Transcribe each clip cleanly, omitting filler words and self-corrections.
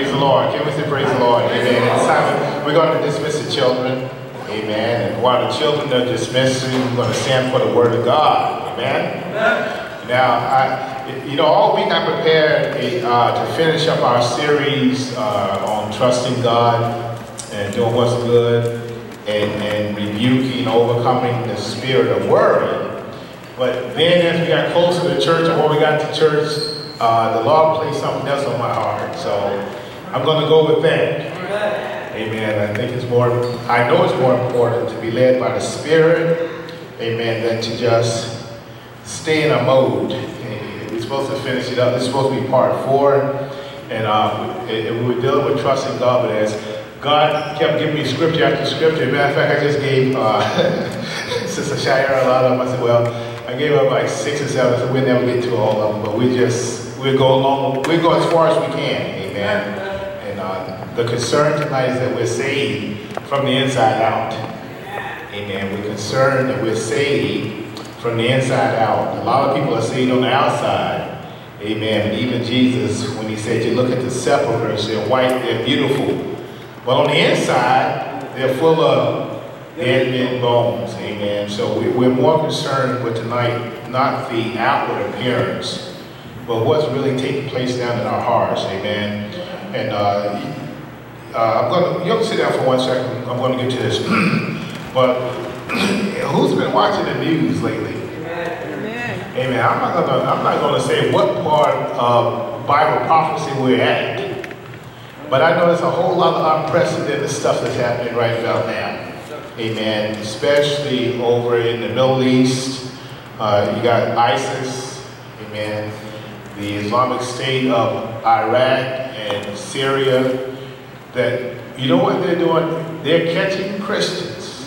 Praise the Lord. Can we say praise the Lord? Amen. It's time we're going to dismiss the children. Amen. And while the children are dismissing, we're going to stand for the word of God. Amen. Now, all week I prepared to finish up our series on trusting God and doing what's good and rebuking, overcoming the spirit of worry. But then as we got closer to church, or when we got to church, the Lord placed something else on my heart. So I'm going to go with that. Amen. I know it's more important to be led by the Spirit, amen, than to just stay in a mode. We're supposed to finish it up. This is supposed to be part 4. And we were dealing with trusting God, but as God kept giving me scripture after scripture. As a matter of fact, I just gave Sister Shire a lot of them. I said, well, I gave her like 6 or 7. I said, we'll never get to all of them, but we'll go along. We'll go as far as we can. Amen. And the concern tonight is that we're saved from the inside out. Amen. We're concerned that we're saved from the inside out. A lot of people are saved on the outside. Amen. And even Jesus, when he said, you look at the sepulchres, they're white, they're beautiful. But on the inside, they're full of dead men bones. Amen. So we're more concerned with tonight, not the outward appearance, but what's really taking place down in our hearts. Amen. And you have to sit down for 1 second. I'm going to get to this. But who's been watching the news lately? Amen. Amen. I'm not going to say what part of Bible prophecy we're at. But I know there's a whole lot of unprecedented stuff that's happening right about now. Amen. Especially over in the Middle East. You got ISIS. Amen. The Islamic State of Iraq and Syria. That, you know what they're doing? They're catching Christians.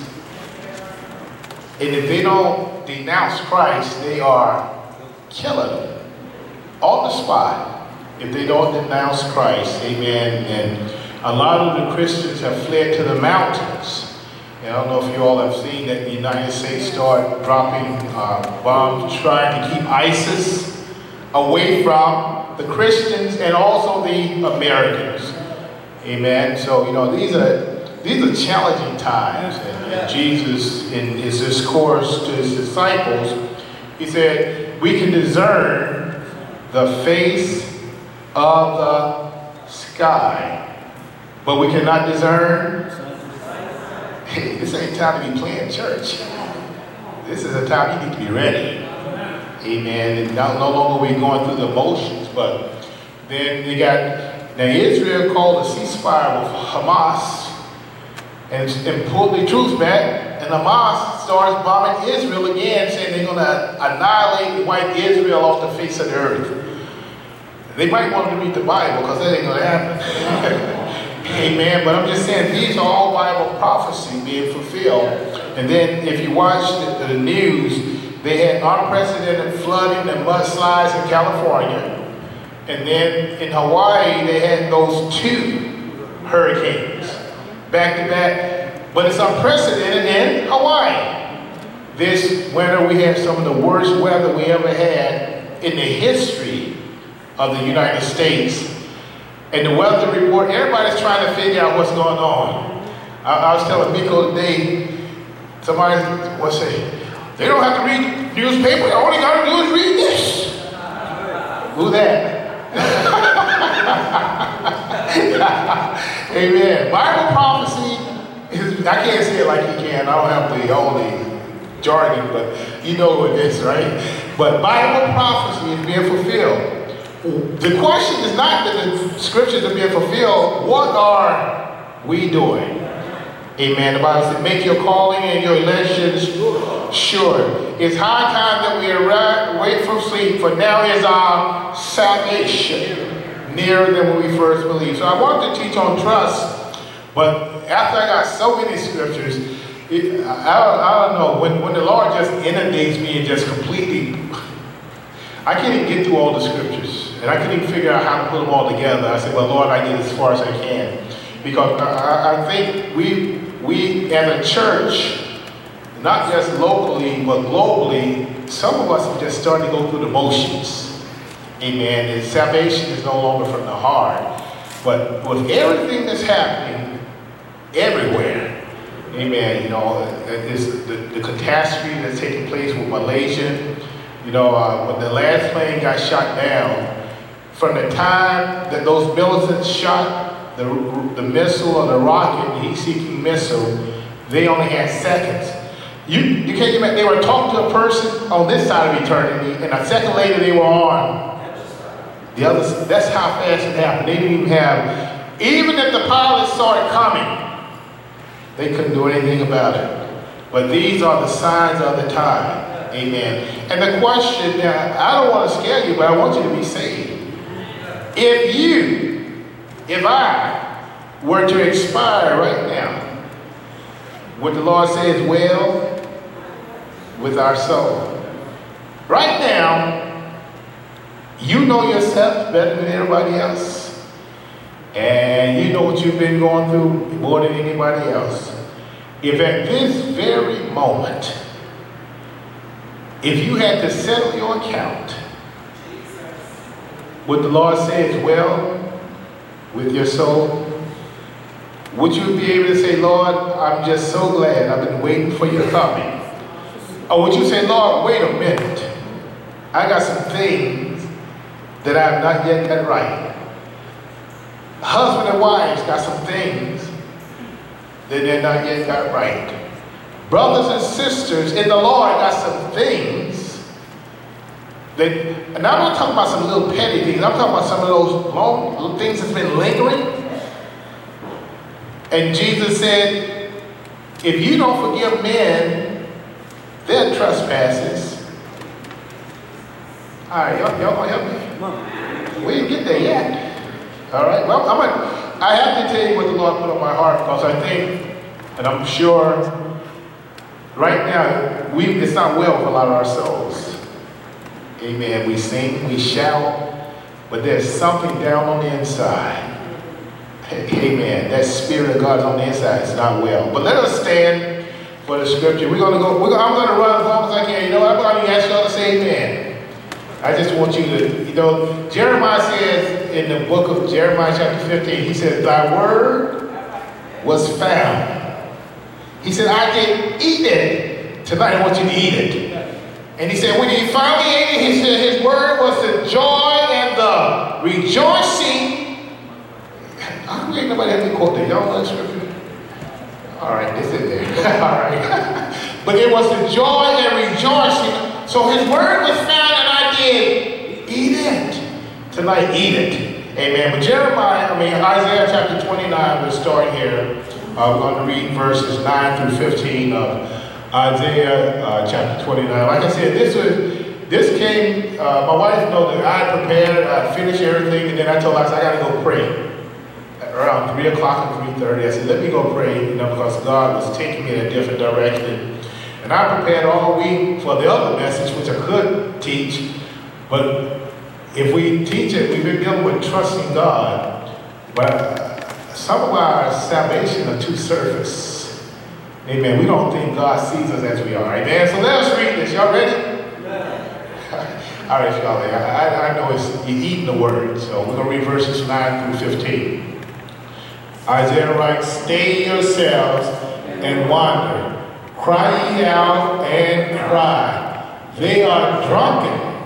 And if they don't denounce Christ, they are killing them on the spot. If they don't denounce Christ, amen. And a lot of the Christians have fled to the mountains. And I don't know if you all have seen that the United States start dropping bombs, trying to keep ISIS away from the Christians and also the Americans. Amen. So, these are challenging times. And Jesus, in his discourse to his disciples, he said, we can discern the face of the sky, but we cannot discern. Hey, this ain't time to be playing church. This is a time you need to be ready. Amen. And no longer we going through the motions, but then now Israel called a ceasefire with Hamas and pulled the troops back, and Hamas starts bombing Israel again, saying they're going to annihilate and wipe Israel off the face of the earth. They might want to read the Bible because that ain't going to happen. Amen. But I'm just saying these are all Bible prophecy being fulfilled. And then if you watch the news, they had unprecedented flooding and mudslides in California. And then in Hawaii, they had those 2 hurricanes back to back. But it's unprecedented in Hawaii. This winter, we had some of the worst weather we ever had in the history of the United States. And the weather report, everybody's trying to figure out what's going on. I was telling Miko today, somebody was saying, they don't have to read newspaper, all they got to do is read this. Who that? Amen. Bible prophecy is, I can't say it like you can. I don't have all the jargon, but you know what it is, right? But Bible prophecy is being fulfilled. The question is not that the scriptures are being fulfilled. What are we doing? Amen. The Bible says, make your calling and your elections sure. It's high time that we awake from sleep, for now is our salvation nearer than when we first believed. So I wanted to teach on trust, but after I got so many scriptures, I don't know, when the Lord just inundates me and just completely, I can't even get through all the scriptures. And I couldn't even figure out how to put them all together. I said, well, Lord, I get as far as I can. Because I think we as a church, not just locally, but globally, some of us are just starting to go through the motions. Amen. And salvation is no longer from the heart. But with everything that's happening everywhere, amen, the catastrophe that's taking place with Malaysia, when the last plane got shot down, from the time that those militants shot the missile or the rocket, the heat-seeking missile, they only had seconds. You can't imagine, they were talking to a person on this side of eternity, and a second later they were on the other side. That's how fast it happened. They didn't even have, even if the pilots saw it coming, they couldn't do anything about it. But these are the signs of the time. Amen. And the question now, I don't want to scare you, but I want you to be saved. If I were to expire right now, would the Lord say is well with our soul? Right now, you know yourself better than everybody else. And you know what you've been going through more than anybody else. If at this very moment, if you had to settle your account, would the Lord say it's well with your soul? Would you be able to say, Lord, I'm just so glad I've been waiting for your coming? Or would you say, Lord, wait a minute. I got some things that I have not yet got right. Husband and wives got some things that they're not yet got right. Brothers and sisters in the Lord got some things that, and I'm not talking about some little petty things, I'm talking about some of those long things that's been lingering. And Jesus said, if you don't forgive men their trespasses, all right, y'all gonna help me? We didn't get there yet. All right, well, I have to tell you what the Lord put on my heart, because I think, and I'm sure, right now, it's not well with a lot of our souls. Amen. We sing, we shout, but there's something down on the inside. Amen. That Spirit of God's on the inside. It's not well. But let us stand for the scripture. I'm going to run as long as I can. I'm going to ask y'all to say amen. I just want you to, Jeremiah says in the book of Jeremiah chapter 15, he says, thy word was found. He said, I can eat it. Tonight I want you to eat it. And he said, when he finally ate it, he said his word was the joy and the rejoicing. I don't think nobody has to quote that. Y'all know that scripture? All right, it's in there. All right. But it was the joy and rejoicing. So his word was found, and I did eat it. Tonight, eat it. Amen. But Isaiah chapter 29, we'll start here. We're going to read verses 9 through 15 of Isaiah chapter 29. Like I said, this came, my wife knows that I prepared, I finished everything, and then I told her, I got to go pray. Around 3 o'clock and 3:30, I said, let me go pray, because God was taking me in a different direction. And I prepared all week for the other message, which I could teach. But if we teach it, we've been dealing with trusting God. But some of our salvation are too surface. Amen. We don't think God sees us as we are. Amen. So let us read this. Y'all ready? All right, y'all. I know you're eating the word. So we're going to read verses 9 through 15. Isaiah writes, stay yourselves and wander. Cry ye out and cry. They are drunken,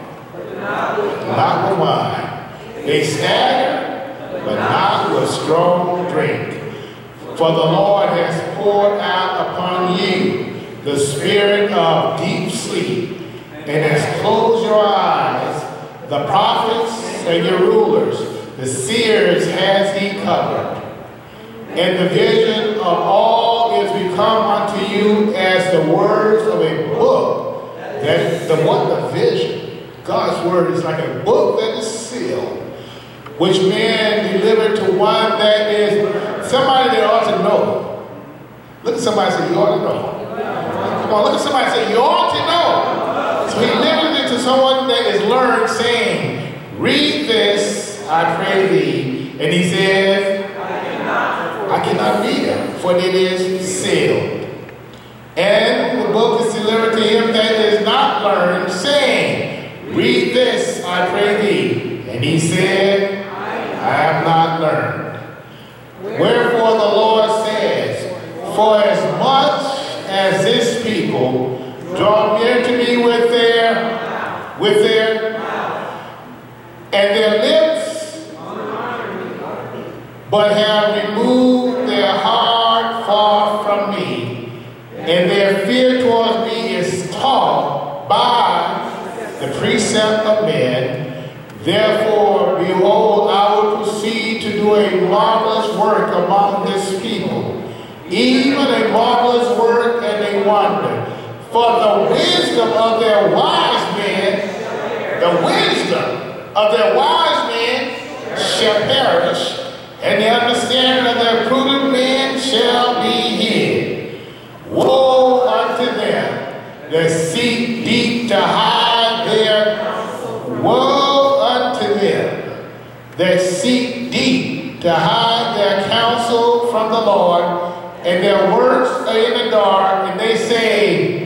not with wine. They stagger, but not with strong drink. For the Lord has poured out upon you the spirit of deep sleep, and has closed your eyes. The prophets and your rulers, the seers has he covered. And the vision of all is become unto you as the words of a book. That is the vision. God's word is like a book that is sealed, which man delivered to one that is somebody that ought to know. Look at somebody and say, you ought to know. Come on, look at somebody and say, you ought to know. So he delivered it to someone that is learned, saying, read this, I pray thee. And he says, I cannot read it, for it is sealed. And the book is delivered to him that is not learned, saying, read this, I pray thee. And he said, I have not learned. Wherefore the Lord says, for as much as this people draw near to me with their and their lips, but have removed their heart far from me, and their fear towards me is taught by the precept of men. Therefore, behold, I will proceed to do a marvelous work among this people, even a marvelous work and a wonder. For the wisdom of their wise men, shall perish, and the understanding of their prudent men shall be hid. Woe unto them that seek deep to hide their counsel. Woe unto them that seek deep to hide their counsel from the Lord, and their works are in the dark, and they say,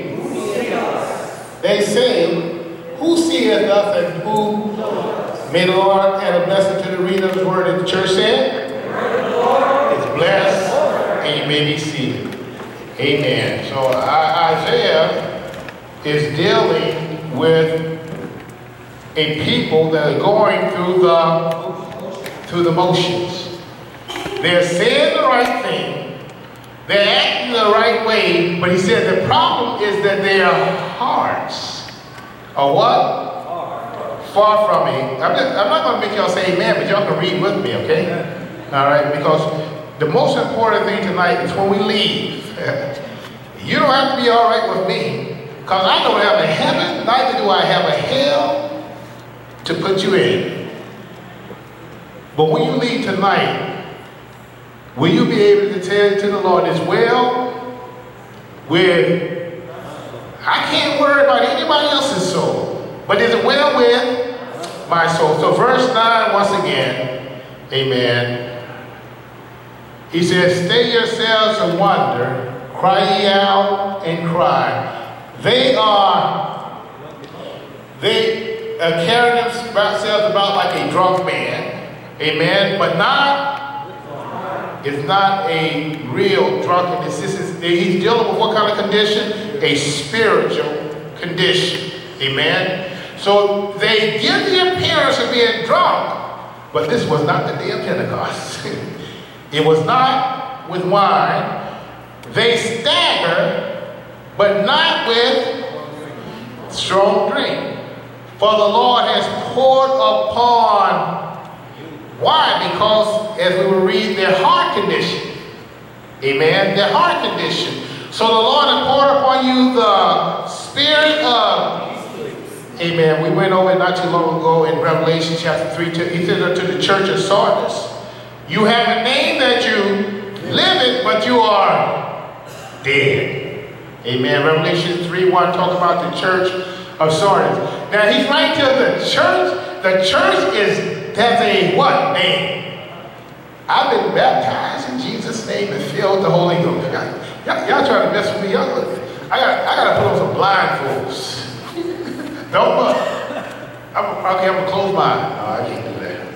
who seeth us and who knoweth us? May the Lord add a blessing to the reading of his word. And the church said, it's blessed, and you may be seated. Amen. So Isaiah is dealing with a people that are going through the motions. They're saying the right thing. They're acting the right way. But he said the problem is that their hearts are what? Far from me. I'm not going to make y'all say amen, but y'all can read with me, okay? All right, because the most important thing tonight is when we leave. You don't have to be all right with me, because I don't have a heaven, neither do I have a hell to put you in. But when you leave tonight, will you be able to tell to the Lord as well with, I can't worry about anybody else's soul, but is it well with my soul? So verse 9 once again, amen. He says, stay yourselves and wonder, cry ye out and cry. They carry themselves about like a drunk man, amen, but it's not a real drunkenness. He's dealing with what kind of condition? A spiritual condition. Amen. So they give the appearance of being drunk, but this was not the day of Pentecost. It was not with wine. They stagger, but not with strong drink. For the Lord has poured upon. Why? Because, as we will read, their heart condition. Amen? Their heart condition. So the Lord has poured upon you the spirit of, amen, we went over not too long ago in Revelation chapter 3, he said unto the church of Sardis, you have a name that you live in, but you are dead. Amen. Revelation 3:1 talks about the church of Sardis. Now he's writing to the church. The church has a what name? I've been baptized in Jesus' name and filled with the Holy Ghost. Y'all trying to mess with me. I got to put on some blindfolds. Don't look. I'm going to close my eyes. No, I can't do that.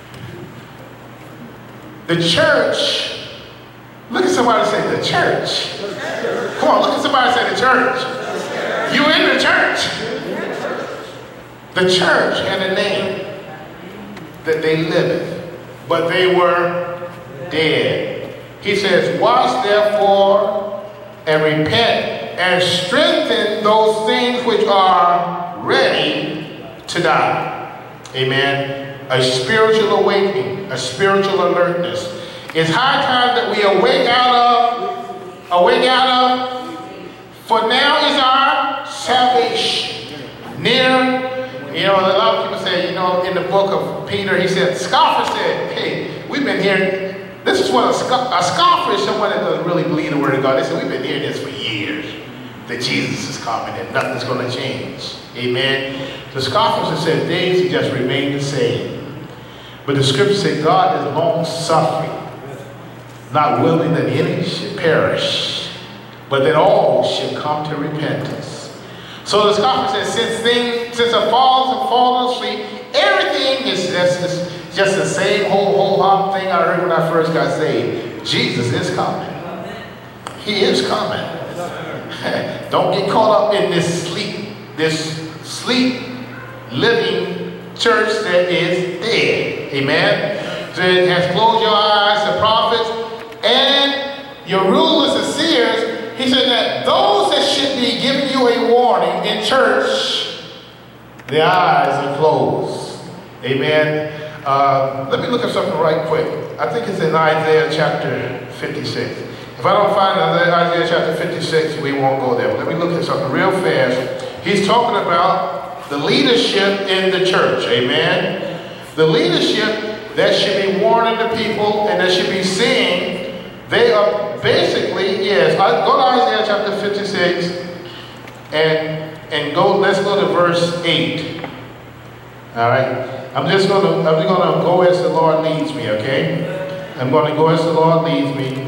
The church. Look at somebody and say, the church. Come on, look at somebody and say, the church. You in the church. The church had a name that they lived, but they were dead. He says, watch therefore and repent and strengthen those things which are ready to die. Amen. A spiritual awakening, a spiritual alertness. It's high time that we awake out of, for now is our salvation near. You know, a lot of people say, you know, in the book of Peter, he said, scoffers said, hey, we've been hearing, this is what a scoffer is, someone that doesn't really believe the word of God. They said, we've been hearing this for years, that Jesus is coming and nothing's going to change. Amen. The scoffers have said things that just remain the same. But the scriptures say God is long-suffering, not willing that any should perish, but that all should come to repentance. So the scoffer says, since a falls and fallen asleep, everything is just the same whole hop thing I heard when I first got saved. Jesus is coming. He is coming. Don't get caught up in this sleep living church that is dead. Amen. So it has closed your eyes, the prophets, and your rulers and seers. He said that those that should be giving you a warning in church, their eyes are closed. Amen. Let me look at something right quick. I think it's in Isaiah chapter 56. If I don't find Isaiah chapter 56, we won't go there. But let me look at something real fast. He's talking about the leadership in the church. Amen. The leadership that should be warning the people and that should be seeing, they are basically, yes, go to Isaiah chapter 56 and go, let's go to verse 8. All right. I'm gonna go as the Lord leads me, okay? I'm gonna go as the Lord leads me.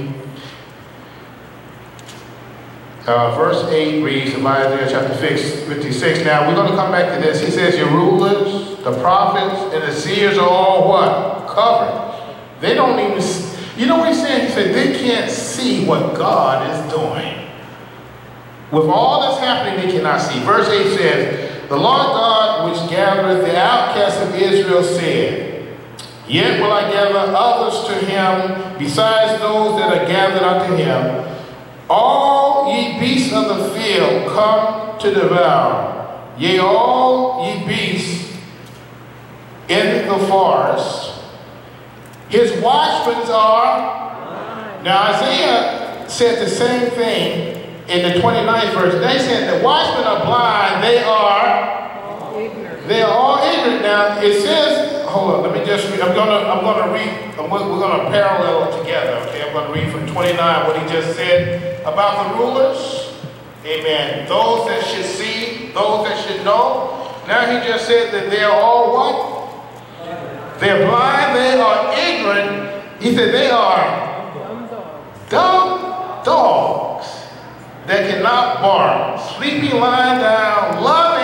Verse 8 reads of Isaiah chapter 56. Now we're going to come back to this. He says, your rulers, the prophets, and the seers are all what? Covered. They don't even, you know what he's saying? He said they can't see what God is doing. With all that's happening, they cannot see. Verse 8 says, the Lord God which gathereth the outcasts of Israel said, yet will I gather others to him, besides those that are gathered unto him. All ye beasts of the field come to devour, yea, all ye beasts in the forest. His watchmen are. Now Isaiah said the same thing in the 29th verse. They said the watchmen are blind, they are all ignorant. Now it says, hold on, let me just read. I'm gonna read, we're gonna parallel it together, okay? I'm gonna read from 29 what he just said about the rulers. Amen. Those that should see, those that should know. Now he just said that they are all what? They're blind, they are ignorant. He said they are dumb dogs that cannot bark, sleeping, lying down,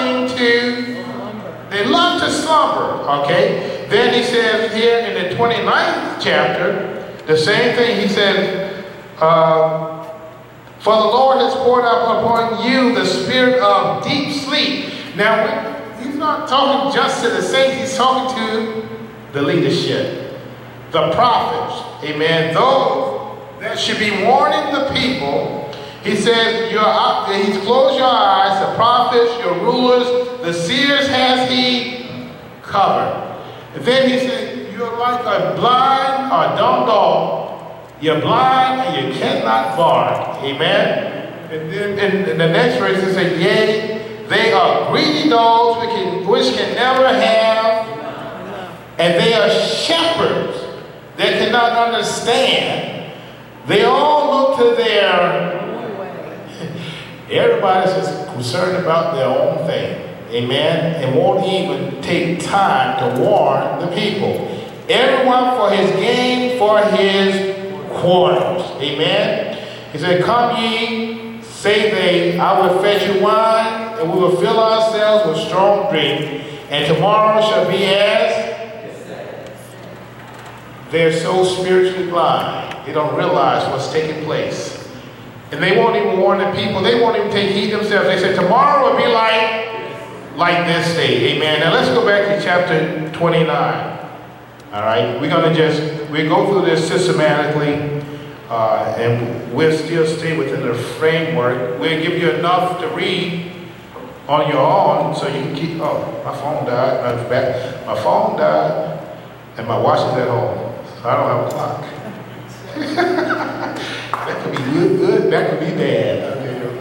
they love to slumber, okay? Then he says here in the 29th chapter, the same thing. He says, for the Lord has poured out upon you the spirit of deep sleep. Now, he's not talking just to the saints, he's talking to the leadership, the prophets, amen, those that should be warning the people. He says, he's closed your eyes, the prophets, your rulers, the seers has he covered. And then he said, you're like a blind or dumb dog. You're blind and you cannot bark. Amen. And then in the next verse he said, yea, they are greedy dogs which can never have, and they are shepherds that cannot understand. They all look to their. Everybody's just concerned about their own thing. Amen. And won't even take time to warn the people. Everyone for his gain, for his quarters. Amen. He said, come ye, say they, I will fetch you wine, and we will fill ourselves with strong drink, and tomorrow shall be as. They're so spiritually blind, they don't realize what's taking place. And they won't even warn the people. They won't even take heed themselves. They say, tomorrow will be like this day. Amen. Now let's go back to chapter 29. All right. We're going to we'll go through this systematically. And we'll still stay within the framework. We'll give you enough to read on your own so you can keep, my phone died. My phone died. And my watch is at home. So I don't have a clock. That could be good, that could be bad.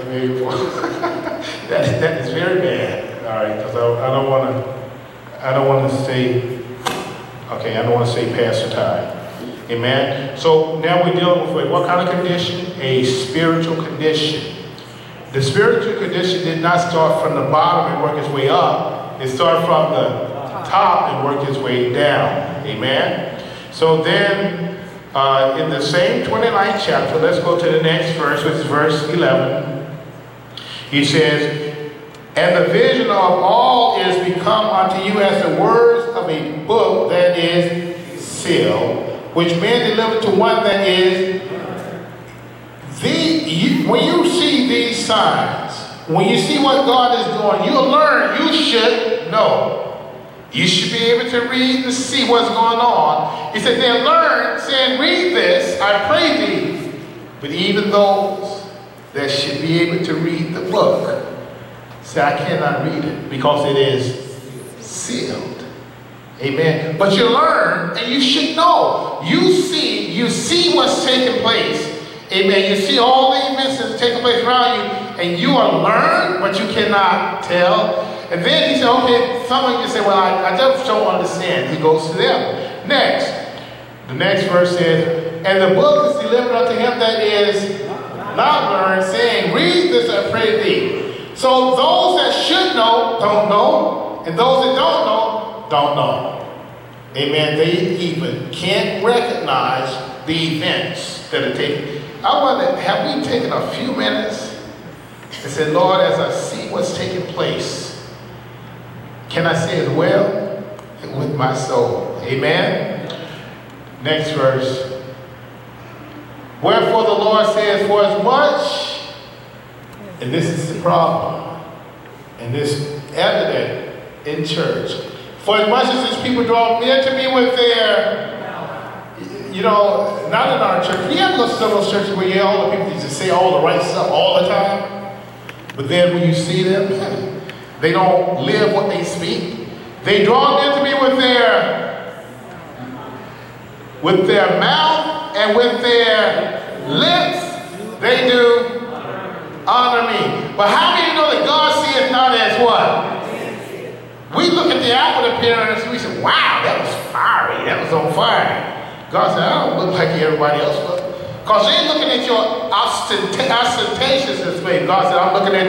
That is very bad. All right, because I don't want to say pass the time. Amen. So now we're dealing with what kind of condition? A spiritual condition. The spiritual condition did not start from the bottom and work its way up. It started from the top and worked its way down. Amen. So then in the same 29th chapter, let's go to the next verse, which is verse 11. He says, and the vision of all is become unto you as the words of a book that is seal, which man delivered to one that is when you see these signs, when you see what God is doing, you'll learn, you should know. You should be able to read and see what's going on. He said, then learn, saying, read this, I pray thee. But even those that should be able to read the book say, I cannot read it because it is sealed. Amen. But you learn and you should know. You see what's taking place. Amen. You see all the events that's taking place around you, and you are learned, but you cannot tell. And then he said, okay, some of you say, well, I just don't understand. He goes to them. Next, the next verse says, and the book is delivered unto him that is not learned, saying, read this, I pray thee. So those that should know, don't know, and those that don't know, don't know. Amen. They even can't recognize the events that are taking. I wonder, have we taken a few minutes and said, Lord, as I see what's taking place, can I say it well with my soul? Amen. Next verse. Wherefore the Lord says, for as much, and this is the problem, and this evident in church, for as much as these people draw near to me with their, not in our church. We have some of those churches where all the people just say all the right stuff all the time. But then when you see them, they don't live what they speak. They draw near to me with their mouth and with their lips. They do honor me. But how many know that God seeth not as what? We look at the outward appearance, we say, wow, that was fiery, that was on fire. God said, I don't look like everybody else look. Because they ain't looking at your ostentatiousness faith. God said, I'm looking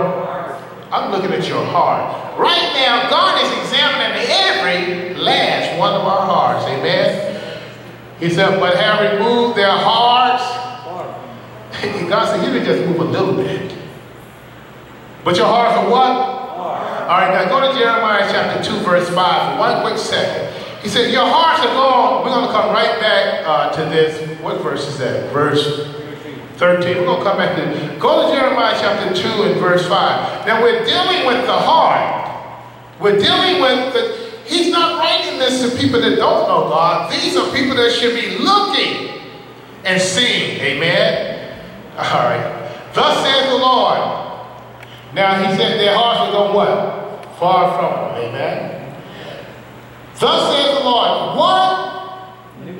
at your heart. Right now, God is examining every last one of our hearts. Amen. He said, but have removed their hearts. God said, you can just move a little bit. But your hearts are what? All right, now go to Jeremiah chapter 2, verse 5 for one quick second. He said, your hearts are gone. We're going to come right back to this. What verse is that? Verse 13. We're going to come back to this. Go to Jeremiah chapter 2 and verse 5. Now we're dealing with the heart. We're dealing with he's not writing this to people that don't know God. These are people that should be looking and seeing. Amen. All right. Thus says the Lord. Now he said their hearts are going what? Far from him. Amen. Thus says the Lord, what?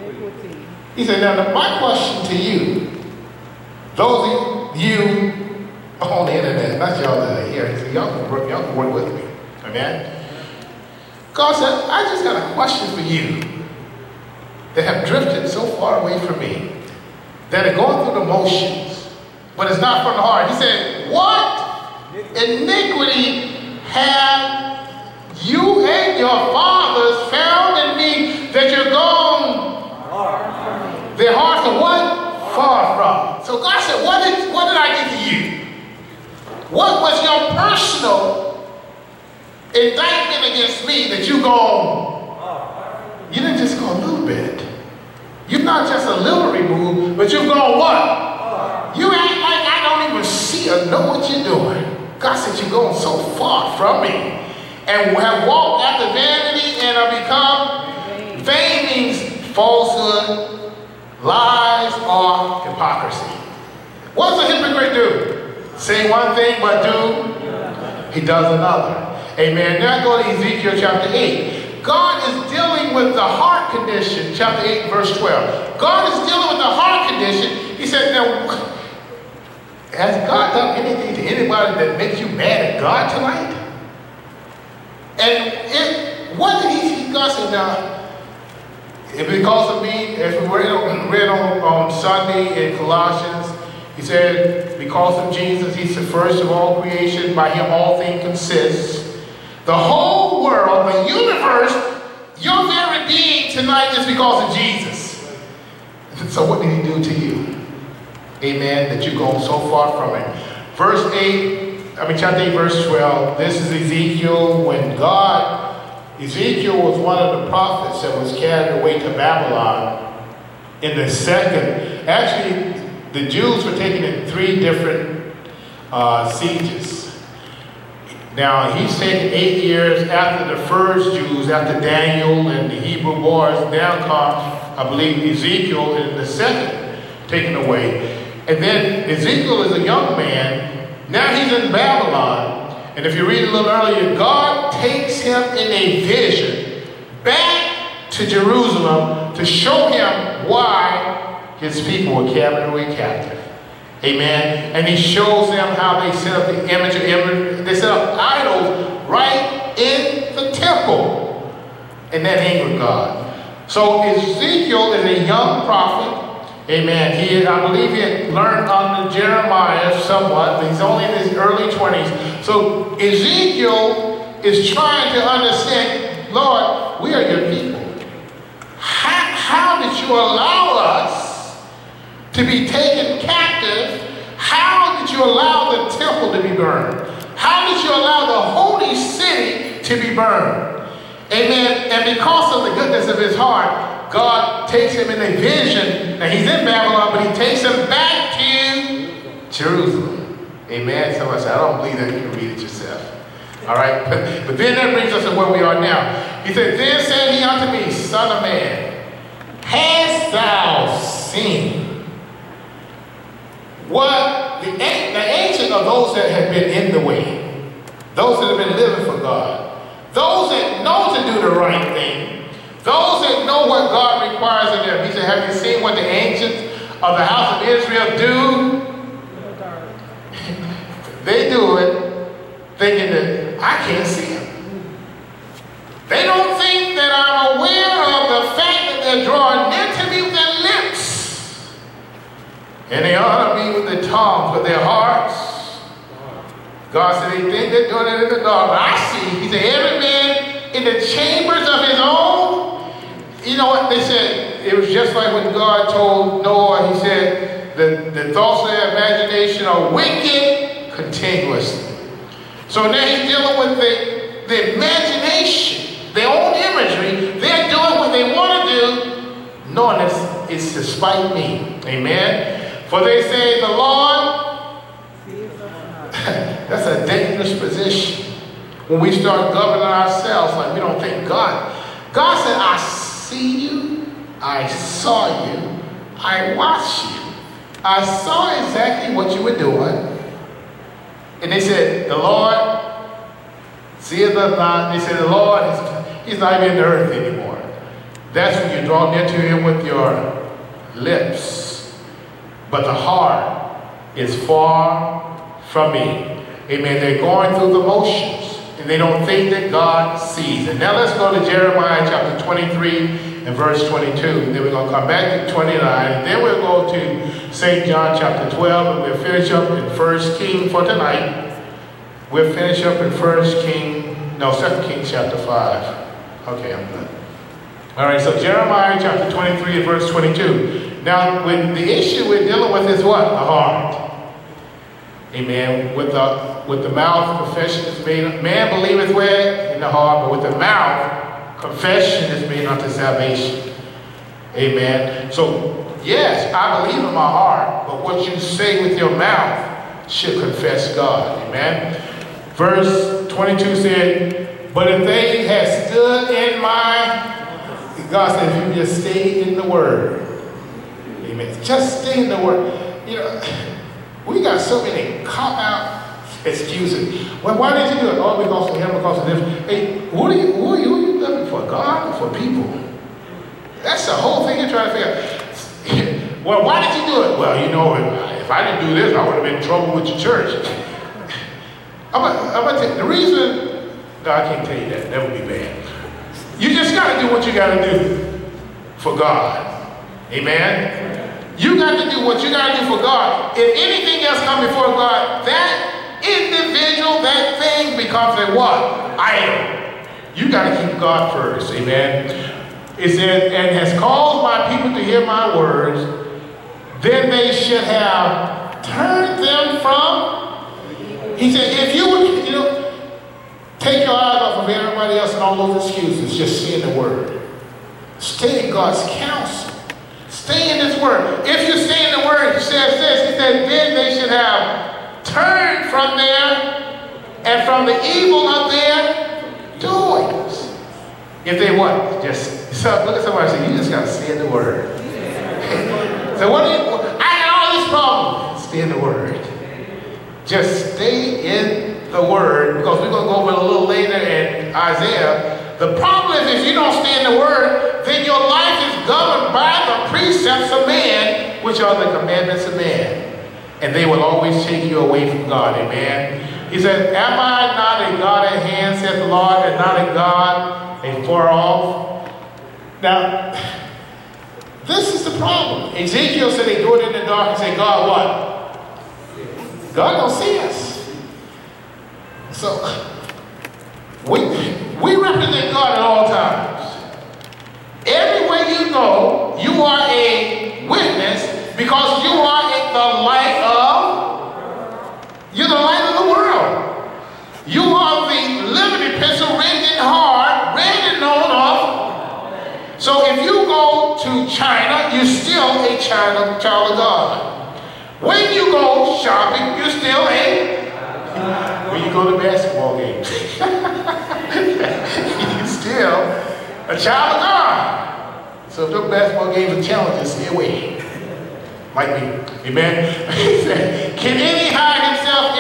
He said, now my question to you, those of you on the internet, not y'all that are here, he said, y'all can work with me. Amen? God said, I just got a question for you that have drifted so far away from me, that are going through the motions, but it's not from the heart. He said, what iniquity have you and your fathers found in me that you're gone? Their hearts are what? Far from. So God said, what did I give to you? What was your personal indictment against me that you gone? You didn't just go a little bit. You're not just a little removed, but you've gone what? You act like I don't even see or know what you're doing. God said, you're going so far from me. And have walked after vanity and have become vainings, falsehood, lies, or hypocrisy. What does a hypocrite do? Say one thing, but do? He does another. Amen. Now go to Ezekiel chapter 8. God is dealing with the heart condition. Chapter 8, verse 12. God is dealing with the heart condition. He said, now, has God done anything to anybody that makes you mad at God tonight? And what did he God said, now, because of me, as we read on Sunday in Colossians, he said, because of Jesus, he's the first of all creation, by him all things consist. The whole world, the universe, your very being tonight is because of Jesus. So what did he do to you? Amen, that you're going so far from it. Chapter 8, verse 12. This is Ezekiel when God Ezekiel was one of the prophets that was carried away to Babylon in the second. Actually, the Jews were taken in 3 different sieges. Now, he's taken 8 years after the first Jews, after Daniel and the Hebrew boys. Now comes, I believe, Ezekiel in the second taken away. And then Ezekiel is a young man. Now he's in Babylon. And if you read a little earlier, God takes him in a vision back to Jerusalem to show him why his people were carried away captive. Amen. And he shows them how they set up the image they set up idols right in the temple. And that angered God. So Ezekiel is a young prophet. Amen. I believe he had learned under Jeremiah somewhat, but he's only in his early 20s. So Ezekiel is trying to understand, Lord, we are your people. How did you allow us to be taken captive? How did you allow the temple to be burned? How did you allow the holy city to be burned? Amen. And because of the goodness of his heart, God takes him in a vision. Now he's in Babylon, but he takes him back to Jerusalem. Amen. Somebody said, I don't believe that. You can read it yourself. All right. But then that brings us to where we are now. He said, then said he unto me, Son of man, hast thou seen what the ancient of those that have been in the way, those that have been living for God, those that know to do the right thing, those that know what God requires of them. He said, have you seen what the ancients of the house of Israel do? They do it thinking that I can't see him. They don't think that I'm aware of the fact that they're drawing near to me with their lips. And they honor me with their tongues, with their hearts. God said they think they're doing it in the dark. But I see, he said, every man in the chambers of his own. You know what they said? It was just like when God told Noah, he said, the thoughts of their imagination are wicked continuously. So now he's dealing with the imagination, their own imagery. They're doing what they want to do, knowing it's to spite me. Amen. For they say, the Lord, that's a dangerous position. When we start governing ourselves like we don't think God. God said, I see you, I saw you, I watched you. I saw exactly what you were doing. And they said, the Lord, seeth us not. They said, the Lord, he's not even in the earth anymore. That's when you draw near to him with your lips. But the heart is far from me. Amen. They're going through the motions. And they don't think that God sees. And now let's go to Jeremiah chapter 23 and verse 22. And then we're going to come back to 29. And then we'll go to St. John chapter 12. And we'll finish up in 1 King for tonight. We'll finish up in 2 Kings chapter 5. Okay, I'm done. All right, so Jeremiah chapter 23 and verse 22. Now, when the issue we're dealing with is what? The heart. Amen. With the mouth, confession is made. Man believeth where? In the heart. But with the mouth, confession is made unto salvation. Amen. So, yes, I believe in my heart. But what you say with your mouth should confess God. Amen. Verse 22 said, but if they had stood in my... God said, if you just stay in the word. Amen. Just stay in the word. You know... We got so many cop-out excuses. Well, why did you do it? Oh, because of him, because of this. Hey, who are you living for? God or for people? That's the whole thing you're trying to figure out. Well, why did you do it? Well, you know, if I didn't do this, I would have been in trouble with your church. I'm gonna tell you, the reason, no, I can't tell you that. That would be bad. You just got to do what you got to do for God. Amen? You got to do what you got to do for God. If anything else comes before God, that individual, that thing becomes a what? Idol. You got to keep God first. Amen. It says, and has caused my people to hear my words, then they should have turned them from. He said, if you would, take your eyes off of of everybody else and all those excuses. Just stay in the Word. Stay in God's counsel. Stay in His Word. If you stay in the Word, He says this. He said, then they should have turned from their and from the evil of their doings. If they what? Just so look at somebody and say, you just got to stay in the Word. So what do you? I got all this problem. Stay in the Word. Just stay in the Word, because we're going to go over it a little later in Isaiah. The problem is if you don't stay in the Word, then your life is governed by the precepts of man, which are the commandments of man. And they will always take you away from God. Amen. He said, am I not a God at hand, saith the Lord, and not a God a far off? Now, this is the problem. Ezekiel said they do it in the dark and say, God what? God don't see us. So, we represent God at all times. Everywhere you go, you are a witness, because you are the light of, you're the light of the world. You are the liberty pencil written in hard, read and known of. So if you go to China, you're still a child of God. When you go shopping, you're still when you go to basketball games, you're still a child of God. So if those basketball games are challenges, stay away. Might be. Amen. Can any hide himself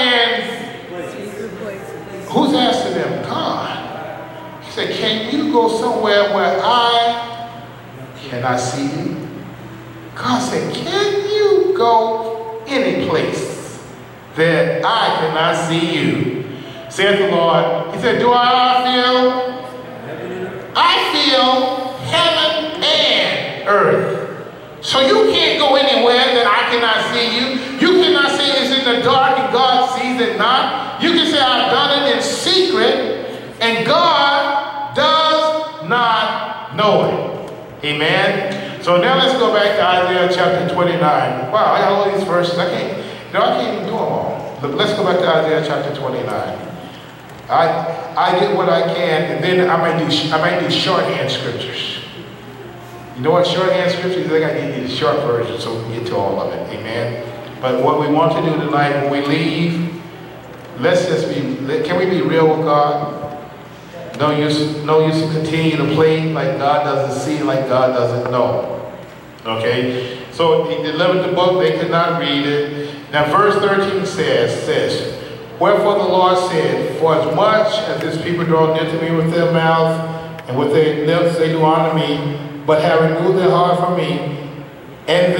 in? Who's asking them? God. He said, can you go somewhere where I cannot see you? God said, can you go any place that I cannot see you? Saith the Lord. He said, do I feel? I feel heaven and earth. So you can't go anywhere that I cannot see you. You cannot say it's in the dark and God sees it not. You can say I've done it in secret and God does not know it. Amen. So now let's go back to Isaiah chapter 29. Wow, I got all these verses. I can't even do them all. But let's go back to Isaiah chapter 29. I did what I can, and then I might do shorthand scriptures. You know what shorthand scriptures is? I got to give you the short version so we can get to all of it. Amen. But what we want to do tonight when we leave, can we be real with God? No use to continue to play like God doesn't see, like God doesn't know. Okay? So he delivered the book, they could not read it. Now verse 13 says, wherefore the Lord said, for as much as this people draw near to me with their mouth, and with their lips they do honor me, but have removed their heart from me, and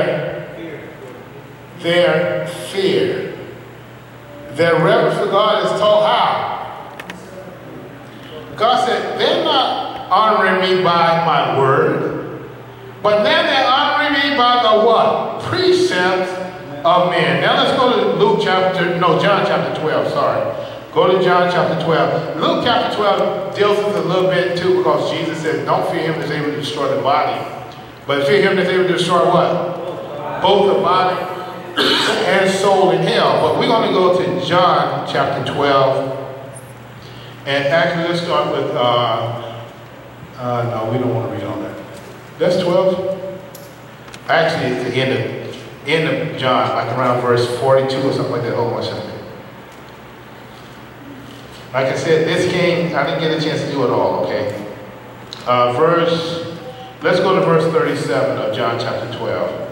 their fear, their reverence for God is taught how? God said, they're not honoring me by my word, but then they're honoring me by the what? Precepts of men. Now let's go to John chapter 12, sorry. Go to John chapter 12. Luke chapter 12 deals with it a little bit too, because Jesus said, don't fear him that's able to destroy the body, but fear him that's able to destroy what? Both the body and soul in hell. But we're going to go to John chapter 12. And actually, let's start with, no, we don't want to read all that. That's 12. Actually, it's the end of John, like around verse 42 or something like that. Hold on a second. Like I said, I didn't get a chance to do it all, okay? Let's go to verse 37 of John chapter 12.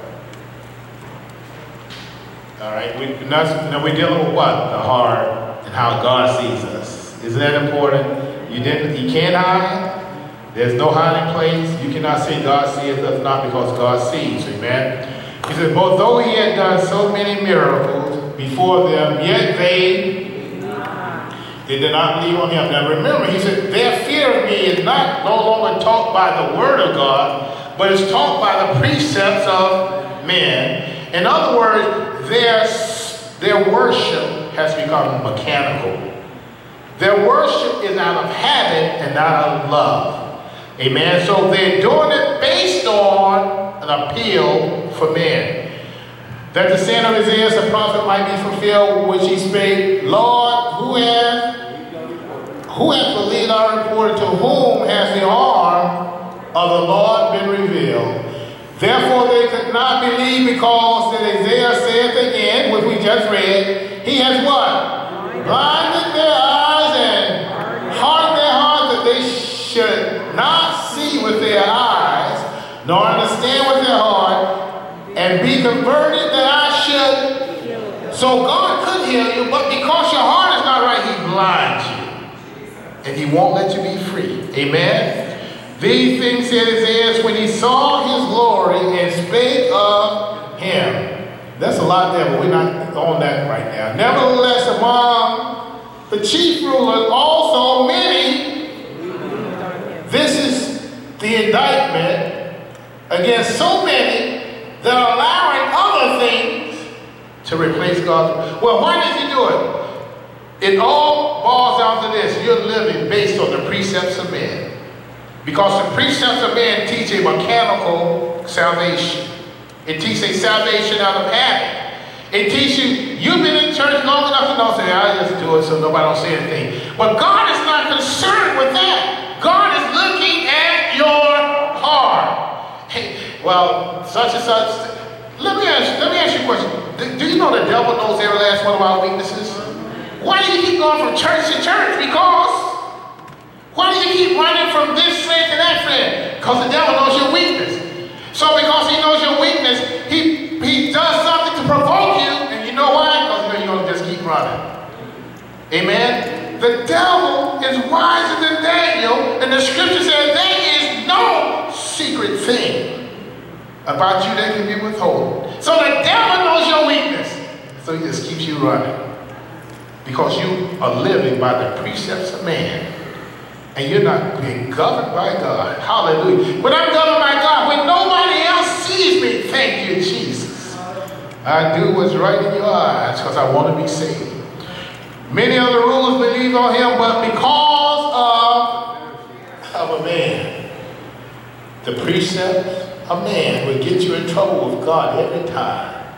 All right, we're dealing with what? The heart and how God sees us. Isn't that important? You can't hide. There's no hiding place. You cannot say God seeth us not, because God sees. Amen. He said, but though he had done so many miracles before them, yet they did not believe on him. Now remember, he said, their fear of me is no longer taught by the word of God, but it's taught by the precepts of men. In other words, their worship has become mechanical. Their worship is out of habit and not out of love. Amen. So they're doing it based on an appeal for men. That the saying of Isaiah the prophet might be fulfilled, which he spake, Lord, who Who hath believed our report, to whom has the arm of the Lord been revealed? Therefore they could not believe, because that Isaiah saith again, which we just read, he has what? Blinded their eyes and hardened their hearts, that they should not see with their eyes, nor understand with their heart, and be converted, that I should. So God could heal you, but because your heart is not right, he blinds you. And he won't let you be free. Amen? These things said Isaiah when he saw his glory and spake of him. That's a lot there, but we're not on that right now. Nevertheless, among the chief rulers also many, this is the indictment against so many that are allowing other things to replace God's. Well, why does he do it? It all boils down to this. You're living based on the precepts of men. Because the precepts of men teach a mechanical salvation. It teaches a salvation out of habit. It teaches you, you've been in church long enough to know, say, I just do it so nobody don't say anything. But God is not concerned with that. God is looking at your heart. Hey, well, such and such. Let me ask you a question. Do you know the devil knows every last one of our weaknesses? Why do you keep going from church to church? Because why do you keep running from this friend to that friend? Because the devil knows your weakness. So because he knows your weakness, he does something to provoke you. And you know why? Because you're going to just keep running. Amen? The devil is wiser than Daniel. And the scripture says there is no secret thing about you that can be withholden. So the devil knows your weakness. So he just keeps you running. Because you are living by the precepts of man. And you're not being governed by God. Hallelujah. But I'm governed by God when nobody else sees me. Thank you, Jesus. I do what's right in your eyes because I want to be saved. Many of the rulers believed on him, but because of a man. The precepts of man will get you in trouble with God every time.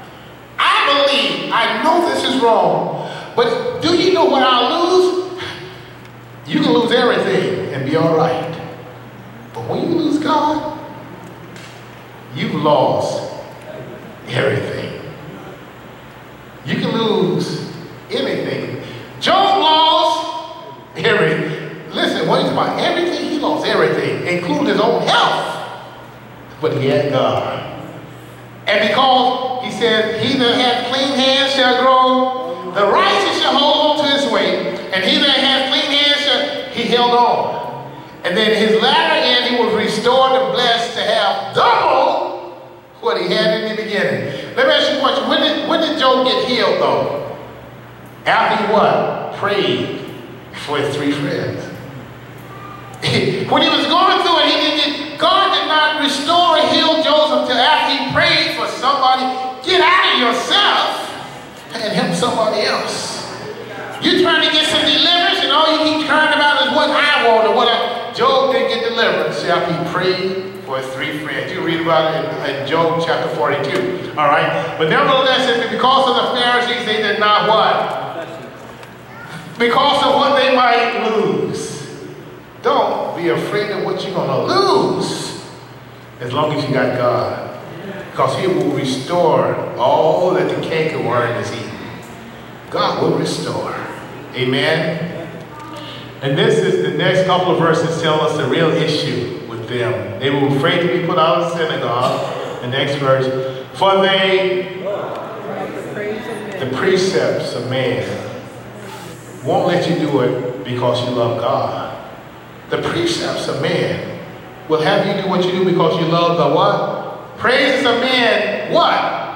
I know this is wrong, but do you know what I'll lose? You can lose everything and be all right. But when you lose God, you've lost everything. You can lose anything. Job lost everything. Listen, when he's about everything, he lost everything, including his own health. But he had God. And because he said, he that hath clean hands shall grow, the righteous shall hold on to his way, and he that hath clean hands shall, he held on. And then his latter end, he was restored and blessed to have double what he had in the beginning. Let me ask you a question. When did Job get healed, though? After he what? Prayed for his three friends. When he was going through it, God did not restore or heal Joseph until after he prayed for somebody. Get out of yourself and help somebody else. You're trying to get some deliverance, and all you keep caring about is what I want or what Job didn't get deliverance after he prayed for his three friends. You read about it in Job chapter 42. All right? But nevertheless, because of the Pharisees, they did not what? Because of what they might lose. Don't be afraid of what you're going to lose as long as you got God. Because he will restore all that the cankerworm is eaten. God will restore. Amen. And this is the next couple of verses tell us the real issue with them. They were afraid to be put out of the synagogue. The next verse. For the precepts of man won't let you do it because you love God. The precepts of man will have you do what you do because you love the what? Praises of men, what?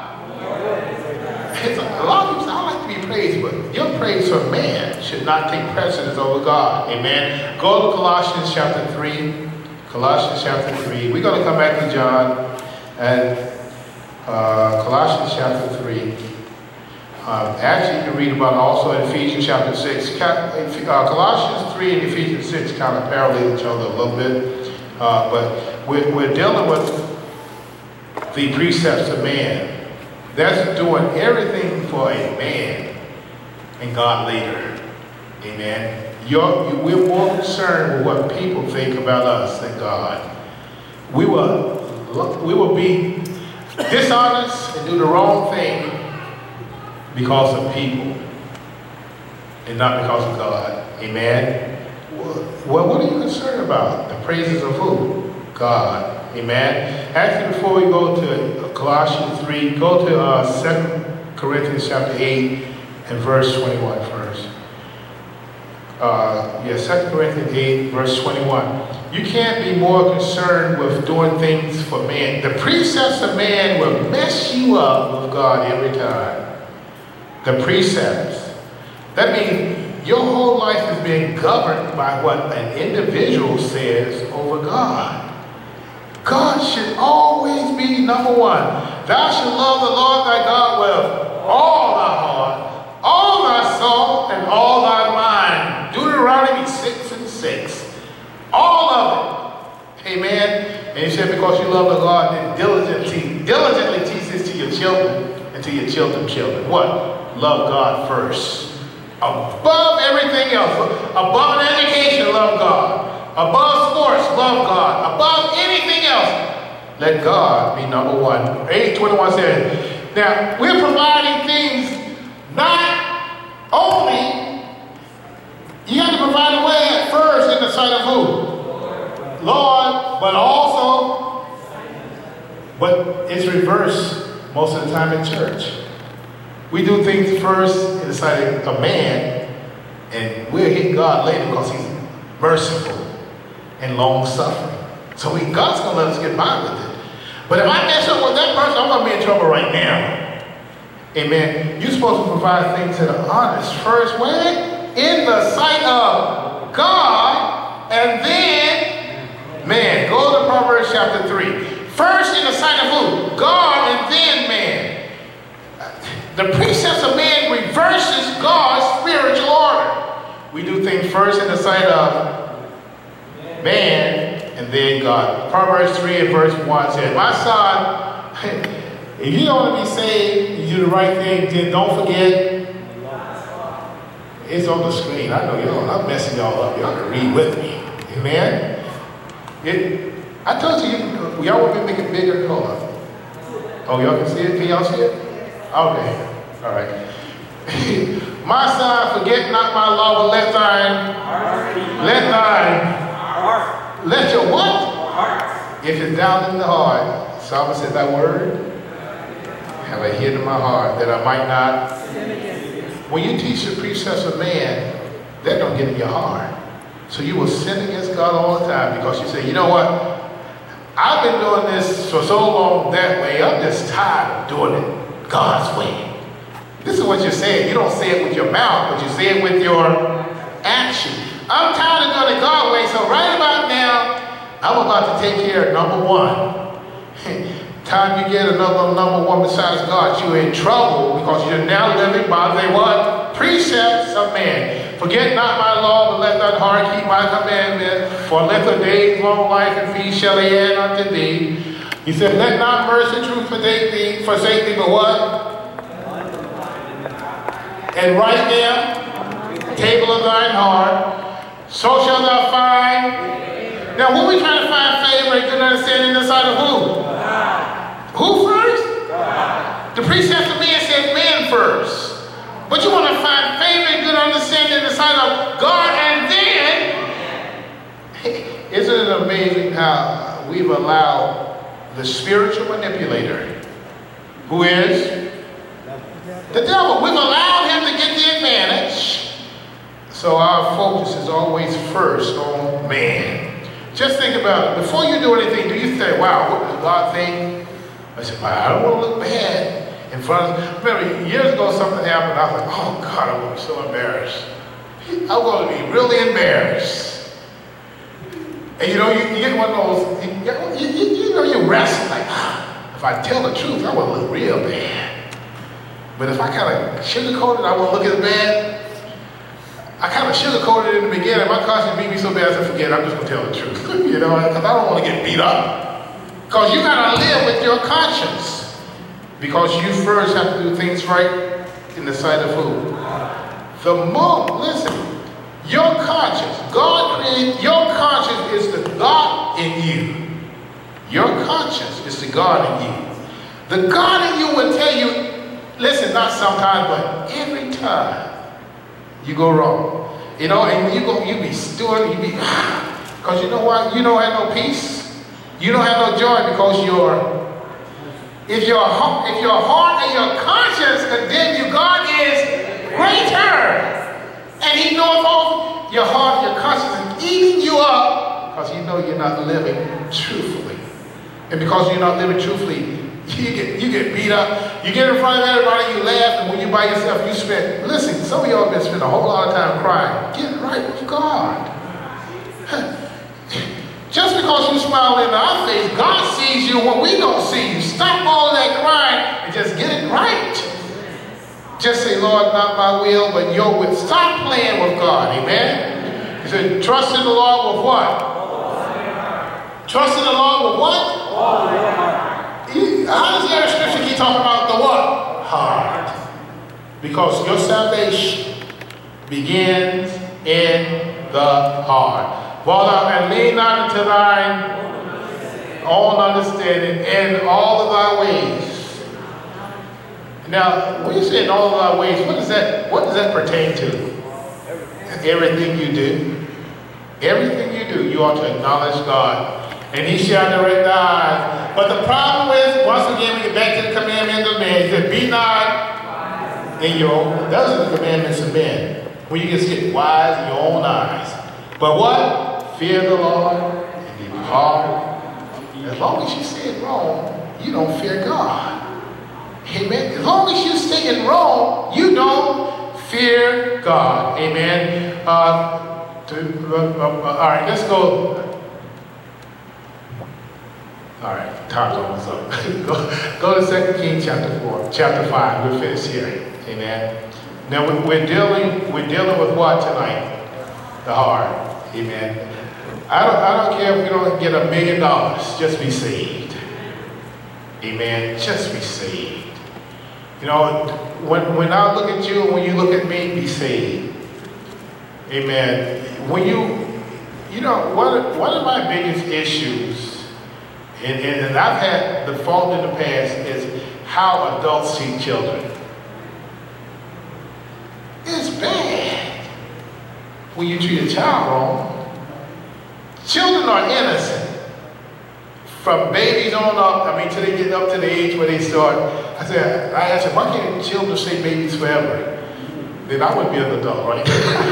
A lot of people say, I like to be praised, but your praise for man should not take precedence over God. Amen. Go to Colossians chapter 3. Colossians chapter 3. We're going to come back to John and Colossians chapter 3. Actually, you can read about it also in Ephesians chapter 6. Colossians 3 and Ephesians 6 kind of parallel each other a little bit. But we're dealing with the precepts of man. That's doing everything for a man and God later. Amen. We're more concerned with what people think about us than God. We will be dishonest and do the wrong thing because of people and not because of God. Amen? Well, what are you concerned about? The praises of who? God. Amen? Actually, before we go to Colossians 3, go to 2 Corinthians chapter 8 and verse 21 first. 2 Corinthians 8, verse 21. You can't be more concerned with doing things for man. The precepts of man will mess you up with God every time. The precepts. That means your whole life is being governed by what an individual says over God. God should always be number one. Thou shalt love the Lord thy God with all thy heart, all thy soul, and all thy mind. Deuteronomy 6:6. All of it. Amen. And he said, because you love the God, then diligently teach this to your children and to your children's children. What? Love God first. Above everything else. Above an education, love God. Above sports, love God. Above anything else, let God be number one. 8:21 says, now, we're providing things not only, you have to provide a way at first in the sight of who? Lord, but also, but it's reversed most of the time in church. We do things first in the sight of a man, and we'll hit God later because he's merciful and long-suffering. So God's going to let us get by with it. But if I mess up with that person, I'm going to be in trouble right now. Amen. You're supposed to provide things that are honest first. Where? In the sight of God, and then man. Go to Proverbs chapter 3. First in the sight of who? God, and then man. The precepts of man reverses God's spiritual order. We do things first in the sight of man, and then God. Proverbs 3 and verse 1 says, my son, if you don't want to be saved, you do the right thing, then don't forget. It's on the screen. I know I'm messing y'all up. Y'all can read with me. Amen? I told you, y'all want me to make it bigger? Hold on. Oh, y'all can see it? Can y'all see it? Okay. All right. My son, forget not my law, but let your what? If it's down in the heart, Psalmist said that word, have I hid in my heart that I might not. When you teach the precepts of man, they're going to get in your heart. So you will sin against God all the time because you say, you know what? I've been doing this for so long that way. I'm just tired of doing it God's way. This is what you're saying. You don't say it with your mouth, but you say it with your action. I'm tired of doing it God's way, so right about now, I'm about to take care of number one. Time you get another number one besides God, you're in trouble because you're now living by the what? Precepts of man. Forget not my law, but let thine heart keep my commandment. For length of days, long life, and peace shall he add unto thee. He said, let not mercy and truth forsake thee, but what? And write them, table of thine heart, so shalt thou find. Now, what are we trying to find favor and good understanding in the sight of who? Who first? God. The precepts of man says man first. But you want to find favor and good understanding in the sight of God, and then, isn't it amazing how we've allowed the spiritual manipulator, who is the devil, we've allowed him to get the advantage. So our focus is always first on man. Just think about it. Before you do anything, do you say, wow, what does God think? I said, well, I don't want to look bad in front of. Remember, years ago something happened. I was like, oh God, I'm going to be so embarrassed. I'm going to be really embarrassed. And you know, you get one of those, you know, you wrestle like, if I tell the truth, I will look real bad. But if I kind of sugarcoat it, I won't look as bad. I kind of sugarcoated it in the beginning. My conscience beat me so bad, I said, forget it, I'm just going to tell the truth. You know, because I don't want to get beat up. Because you got to live with your conscience. Because you first have to do things right in the sight of who? The moment, listen, Your conscience, God created, your conscience is the God in you. Your conscience is the God in you. The God in you will tell you, listen, not sometimes, but every time you go wrong. You know, and you be stewing, you be, because you know what? You don't have no peace. You don't have no joy because if your heart and your conscience condemn you, God is greater. And he knows all your heart, your conscience is eating you up because you know you're not living truthfully. And because you're not living truthfully, you get beat up. You get in front of everybody, you laugh, and when you're by yourself, you spend, listen, some of y'all have been spending a whole lot of time crying. Get right with God. Just because you smile in our face, God sees you when we don't see you. Stop all that crying and just get it right. Just say, Lord, not my will, but your will. Stop playing with God, amen? He said, trust in the Lord with what? Trust in the Lord with what? How does the other scripture keep talking about the what? Heart. Because your salvation begins in the heart. Father, and lean not into thine own understanding in all of thy ways. Now, when you say in all of our ways, what does that pertain to? Everything you do. Everything you do, you ought to acknowledge God. And he shall direct thy eyes. But the problem is, once again, we get back to the commandment of man. He said, be not in your own. Those are the commandments of men. When you just get wise in your own eyes. But what? Fear the Lord and depart. As long as you stay in Rome, you don't fear God. Amen. As long as you stay in Rome, you don't fear God. Amen. All right, let's go. All right, time's almost up. Go to 2 Kings chapter 5. We're finished here. Amen. Now we're dealing with what tonight? The heart. Amen. I don't care if we don't get $1 million. Just be saved. Amen. Just be saved. You know, when I look at you and when you look at me, be saved. Amen. When you know, one of my biggest issues, and I've had the fault in the past, is how adults treat children. It's bad when you treat a child wrong. Children are innocent. From babies on up, till they get up to the age where they start. I said, why can't children stay babies forever? Then I would be an adult, right?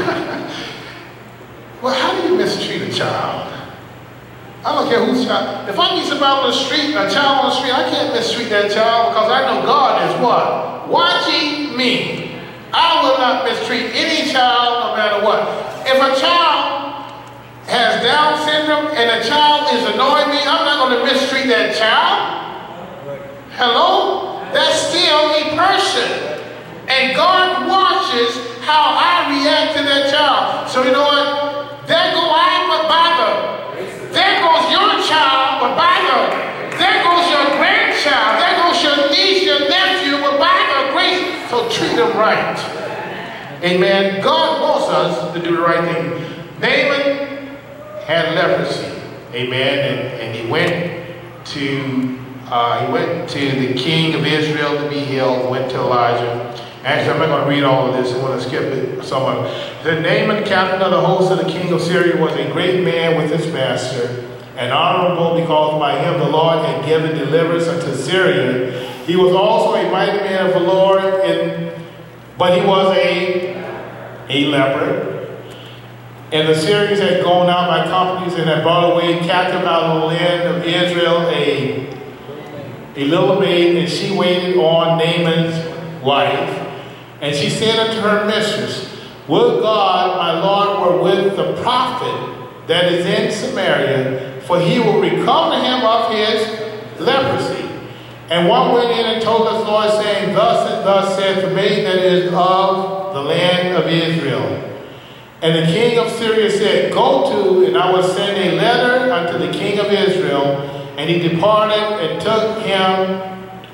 Well, how do you mistreat a child? I don't care whose child. If I meet somebody on the street, a child on the street, I can't mistreat that child because I know God is what? Watching me. I will not mistreat any child no matter what. If a child has Down syndrome and a child is annoying me, I'm not going to mistreat that child. Hello? That's still a person. And God watches how I react to that child. So you know what? There go I, but by the. There goes your child, but by the. There goes your grandchild. There goes your niece, your nephew, but by the grace. So treat them right. Amen. God wants us to do the right thing. Naaman had leprosy, amen, and he went to the king of Israel to be healed. Went to Elijah. Actually, I'm not going to read all of this. I want to skip it. The Naaman, captain of the host of the king of Syria, was a great man with his master, and honorable because by him the Lord had given deliverance unto Syria. He was also a mighty man of the Lord, but he was a leper. And the Syrians had gone out by companies and had brought away captive out of the land of Israel a little maid, and she waited on Naaman's wife. And she said unto her mistress, would God, my Lord, were with the prophet that is in Samaria, for he will recover him of his leprosy. And one went in and told us, Lord, saying, thus and thus saith the maid that is of the land of Israel. And the king of Syria said, go to, and I will send a letter unto the king of Israel. And he departed and took him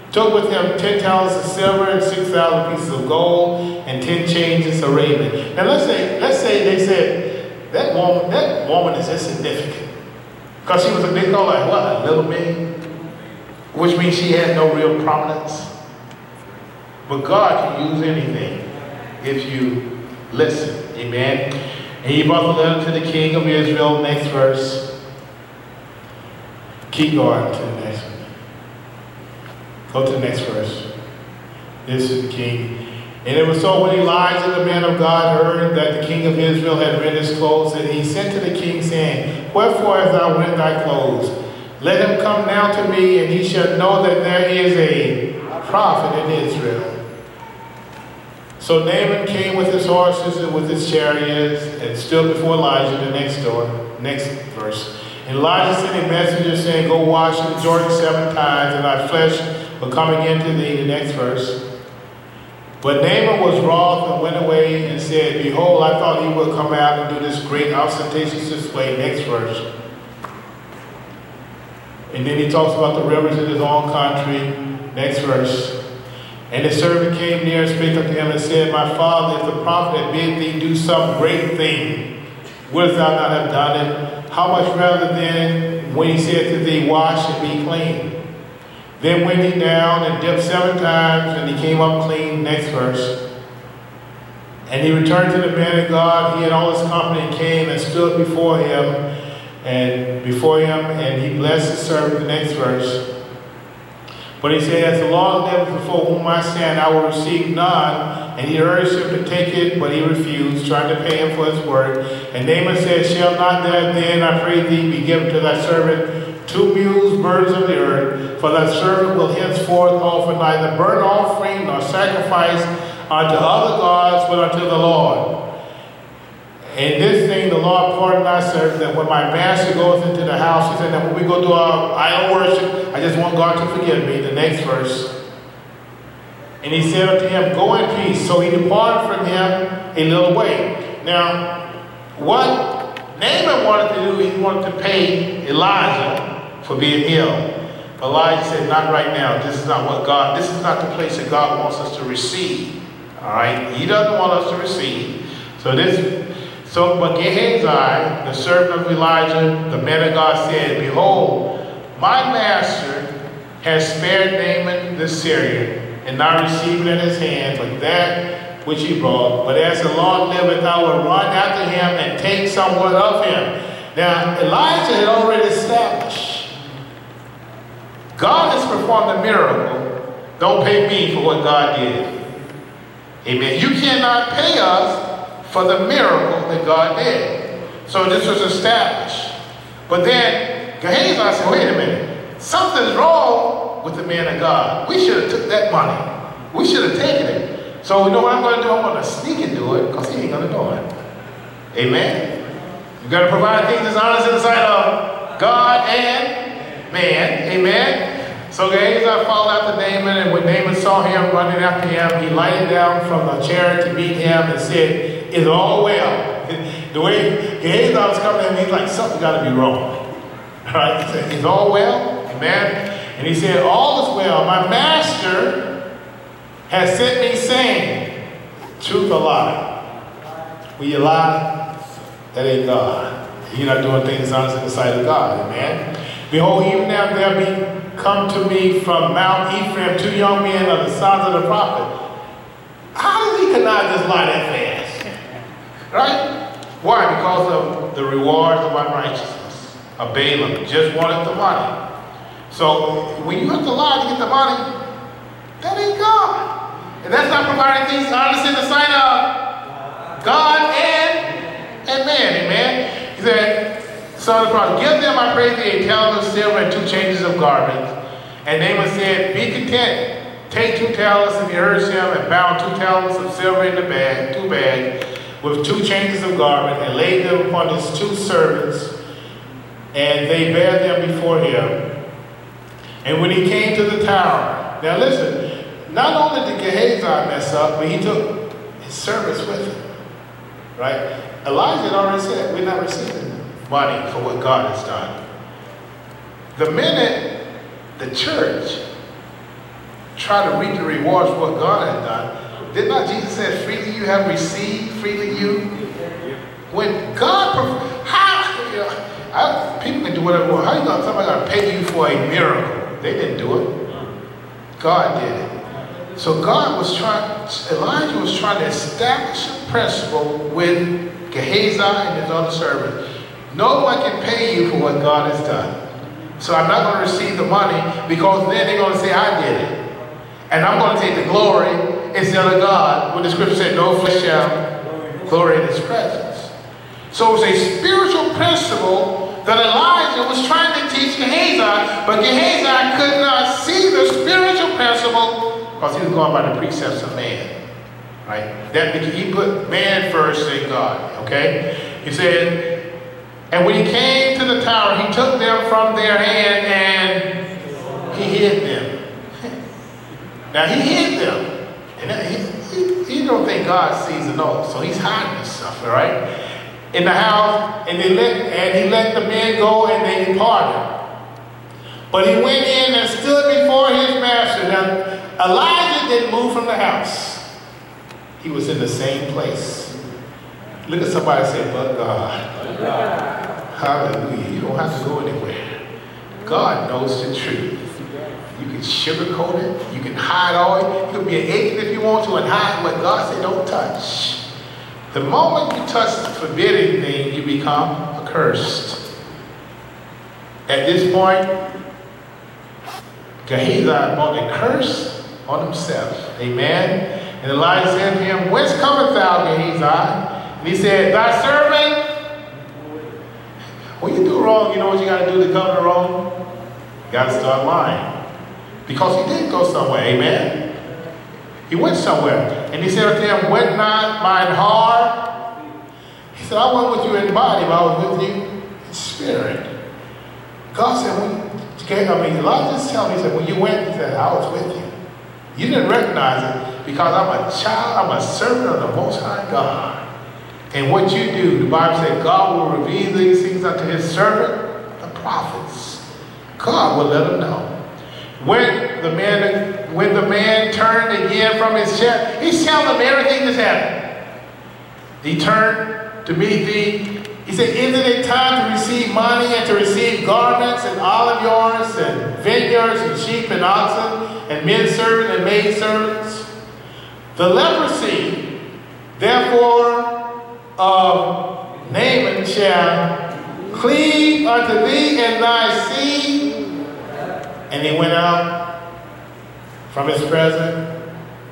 took with him 10 talents of silver and 6,000 pieces of gold and 10 changes of raiment. Now let's say they said that woman is insignificant because she was a big girl, like what, a little me, which means she had no real prominence. But God can use anything if you listen. Amen. And he brought the letter to the king of Israel. Next verse. Keep going to the next one. Go to the next verse. This is the king. And it was so when Elijah, the man of God, heard that the king of Israel had rent his clothes, that he sent to the king, saying, Wherefore hast thou rent thy clothes? Let him come now to me, and he shall know that there is a prophet in Israel. So Naaman came with his horses and with his chariots and stood before Elijah. The next verse. And Elijah sent a messenger saying, Go wash in the Jordan 7 times, and thy flesh will come again to thee. The next verse. But Naaman was wroth and went away and said, Behold, I thought he would come out and do this great ostentatious display. Next verse. And then he talks about the rivers in his own country. Next verse. And the servant came near and spake unto him and said, My father, if the prophet had bid thee do some great thing, wouldst thou not have done it? How much rather then when he said to thee, Wash and be clean? Then went he down and dipped 7 times, and he came up clean. Next verse. And he returned to the man of God, he and all his company came and stood before him, and he blessed his servant. The next verse. But he said, As the Lord liveth before whom I stand, I will receive none. And he urged him to take it, but he refused, trying to pay him for his work. And Naaman said, Shall not there then, I pray thee, be given to thy servant 2 mules, birds of the earth? For thy servant will henceforth offer neither burnt offering nor sacrifice unto other gods, but unto the Lord. And this thing the Lord pardon thy servant, that when my master goes into the house, he said that when we go to our idol worship, I just want God to forgive me. The next verse. And he said unto him, Go in peace. So he departed from him a little way. Now, what Naaman wanted to do, he wanted to pay Elijah for being ill. Elijah said, Not right now. This is not the place that God wants us to receive. All right? He doesn't want us to receive. But Gehazi, the servant of Elijah, the man of God, said, Behold, my master has spared Naaman the Syrian, and not received it in his hand, but that which he brought. But as the Lord liveth, I will run after him and take somewhat of him. Now, Elijah had already established, God has performed a miracle. Don't pay me for what God did. Amen. You cannot pay us for the miracle that God did. So this was established. But then Gehazi said, wait a minute, something's wrong with the man of God. We should have took that money. We should have taken it. So you know what I'm going to do? I'm going to sneak and do it because he ain't going to know it. Amen. You got to provide things that's honest in the sight of God and man. Amen. So Gehazi followed after Naaman, and when Naaman saw him running after him, he lighted down from the chariot to meet him and said, Is all well? The way Gehazi was coming to him, he's like, something got to be wrong. All right? He said, Is all well? Amen. And he said, All is well. My master has sent me saying, Truth or lie? Will you lie? That ain't God. You're not doing things honest in the sight of God. Amen. Behold, even now there be come to me from Mount Ephraim 2 young men of the sons of the prophet. How did he cannot just lie that fast? Right? Why? Because of the rewards of unrighteousness. Of Balaam just wanted the money. So when you have to lie to get the money, that ain't God. And that's not providing things honest in the sight of God and man. Amen. He said, Son of the prophet, give them, I pray thee, a talent of silver and 2 changes of garments. And Naaman said, Be content. Take 2 talents, and he urged him, and bound 2 talents of silver in the bag, 2 bags, with 2 changes of garment, and laid them upon his 2 servants, and they bare them before him. And when he came to the tower, now listen, not only did Gehazi mess up, but he took his servants with him. Right? Elijah had already said, we're not receiving money for what God has done. The minute the church try to reap the rewards for what God has done. Did not Jesus say, freely you have received, freely you? When God, people can do whatever they want. How you going to somebody got to pay you for a miracle? They didn't do it. God did it. So Elijah was trying to establish a principle with Gehazi and his other servants. No one can pay you for what God has done. So I'm not going to receive the money, because then they're going to say I did it. And I'm going to take the glory instead of God, when the scripture said no flesh shall glory in his presence. So it was a spiritual principle that Elijah was trying to teach Gehazi, but Gehazi could not see the spiritual principle because he was going by the precepts of man. Right? That he put man first and God. Okay? He said, and when he came to the tower, he took them from their hand and he hid them. Now he hid them. And he don't think God sees and knows, so he's hiding this stuff, all right? In the house, and he let the men go, and they departed. But he went in and stood before his master. Now Elijah didn't move from the house. He was in the same place. Look at somebody and say, but God. Hallelujah. You don't have to go anywhere. God knows the truth. You can sugarcoat it. You can hide all it. You can be an atheist if you want to and hide what God said don't touch. The moment you touch the forbidden thing, you become accursed. At this point, Gehazi brought a curse on himself. Amen. And Elijah said to him, whence cometh thou, Gehazi? And he said, thy servant. When you do wrong, you know what you got to do to cover wrong? You got to start lying. Because he did go somewhere, amen? He went somewhere. And he said to him, went not mine heart? He said, I went with you in body, but I was with you in spirit. God said, Elijah's telling me, he said, when you went, he said, I was with you. You didn't recognize it because I'm a child, I'm a servant of the Most High God. And what you do, the Bible said, God will reveal these things unto his servant, the prophets. God will let them know. When the man turned again from his chair, he's telling them everything that's happened. He turned to meet thee. He said, isn't it time to receive money and to receive garments and olive yards and vineyards and sheep and oxen and men servants and maid servants? The leprosy, therefore, of Naaman shall cleave unto thee and thy seed. And he went out from his presence.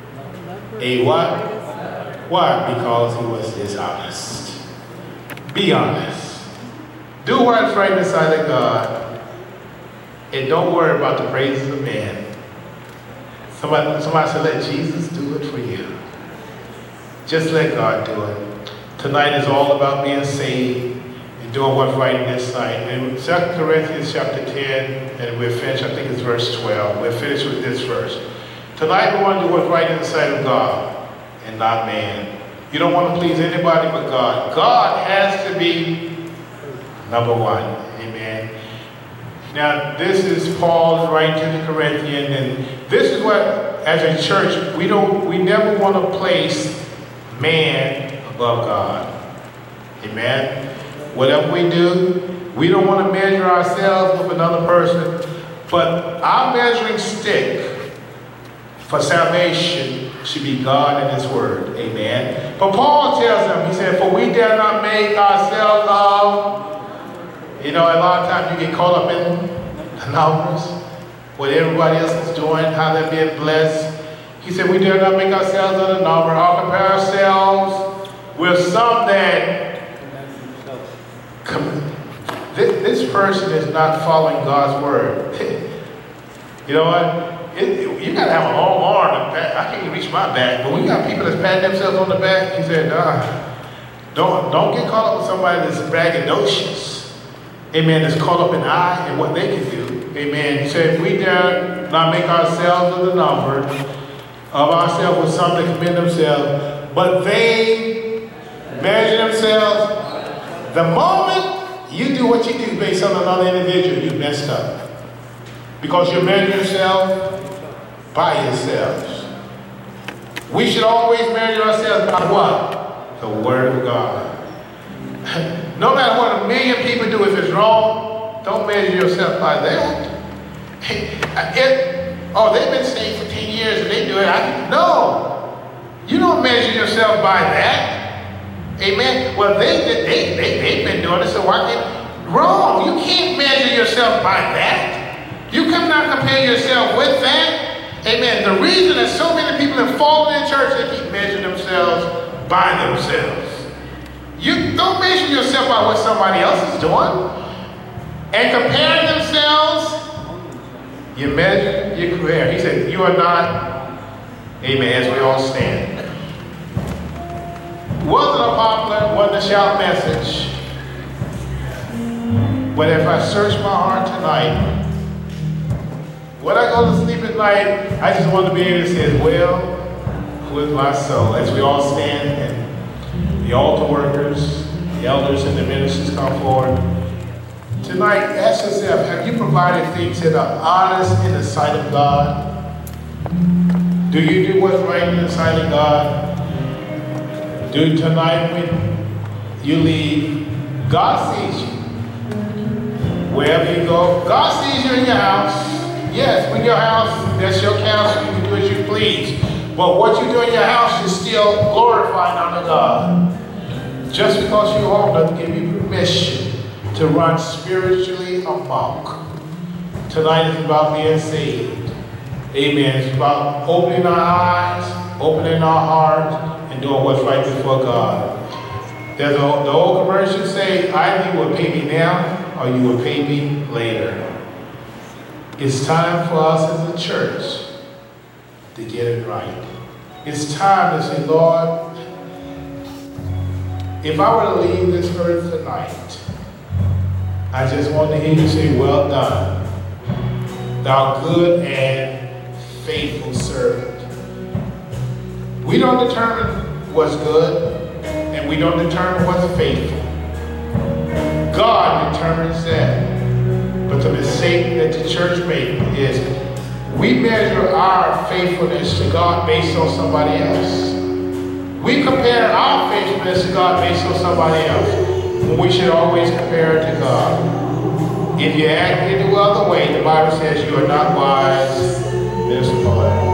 A what? Why? Because he was dishonest. Be honest. Do what's right in the sight of God. And don't worry about the praises of man. Somebody said, let Jesus do it for you. Just let God do it. Tonight is all about being saved and doing what's right in his sight. And 2 Corinthians chapter 10, and we'll finish, I think it's verse 12. We'll finish with this verse. Tonight we want to do what's right in the sight of God and not man. You don't want to please anybody but God. God has to be number one. Amen. Now, this is Paul's writing to the Corinthians, and this is what, as a church, we never want to place man above God. Amen. Whatever we do, we don't want to measure ourselves with another person, but our measuring stick for salvation should be God and his word. Amen. But Paul tells them, he said, for we dare not make ourselves of, a lot of times you get caught up in the numbers, what everybody else is doing, how they're being blessed. He said, we dare not make ourselves of the number, or compare ourselves with some that this person is not following God's word. You know what? You got to have a long arm. I can't even reach my back. But when you got people that's patting themselves on the back, he said, don't get caught up with somebody that's braggadocious. Amen. That's caught up in eye and what they can do. Amen. He said, we dare not make ourselves of the number of ourselves with some that commend themselves, but they measure themselves. The moment you do what you do based on another individual, you messed up. Because you measure yourself by yourselves. We should always measure ourselves by what? The Word of God. No matter what a million people do, if it's wrong, don't measure yourself by that. They've been saved for 10 years and they do it. No. You don't measure yourself by that. Amen. Well, they've been doing it, so why can't? Wrong. You can't measure yourself by that. You cannot compare yourself with that. Amen. The reason that so many people have fallen in church, they keep measuring themselves by themselves. You don't measure yourself by what somebody else is doing. And comparing themselves, you measure, you compare. He said, you are not, amen, as we all stand. Wasn't a popular, wasn't a shout message. But if I search my heart tonight, when I go to sleep at night, I just want to be able to say, well, with my soul, as we all stand and the altar workers, the elders and the ministers come forward. Tonight, ask yourself, have you provided things that are honest in the sight of God? Do you do what's right in the sight of God? Do tonight when you leave, God sees you. Wherever you go, God sees you in your house. Yes, when your house, that's your counsel, you can do as you please. But what you do in your house is still glorifying unto God. Just because you're home doesn't give you permission to run spiritually amok. Tonight is about being saved. Amen. It's about opening our eyes, opening our heart, and doing what's right before God. There's the old commercial say, either you will pay me now or you will pay me later. It's time for us as a church to get it right. It's time to say, Lord, if I were to leave this earth tonight, I just want to hear you say, well done, thou good and faithful servant. We don't determine what's good, and we don't determine what's faithful. God determines that. But the mistake that the church made is we measure our faithfulness to God based on somebody else. We compare our faithfulness to God based on somebody else, when we should always compare it to God. If you act any other way, the Bible says you are not wise, Mr. Paul.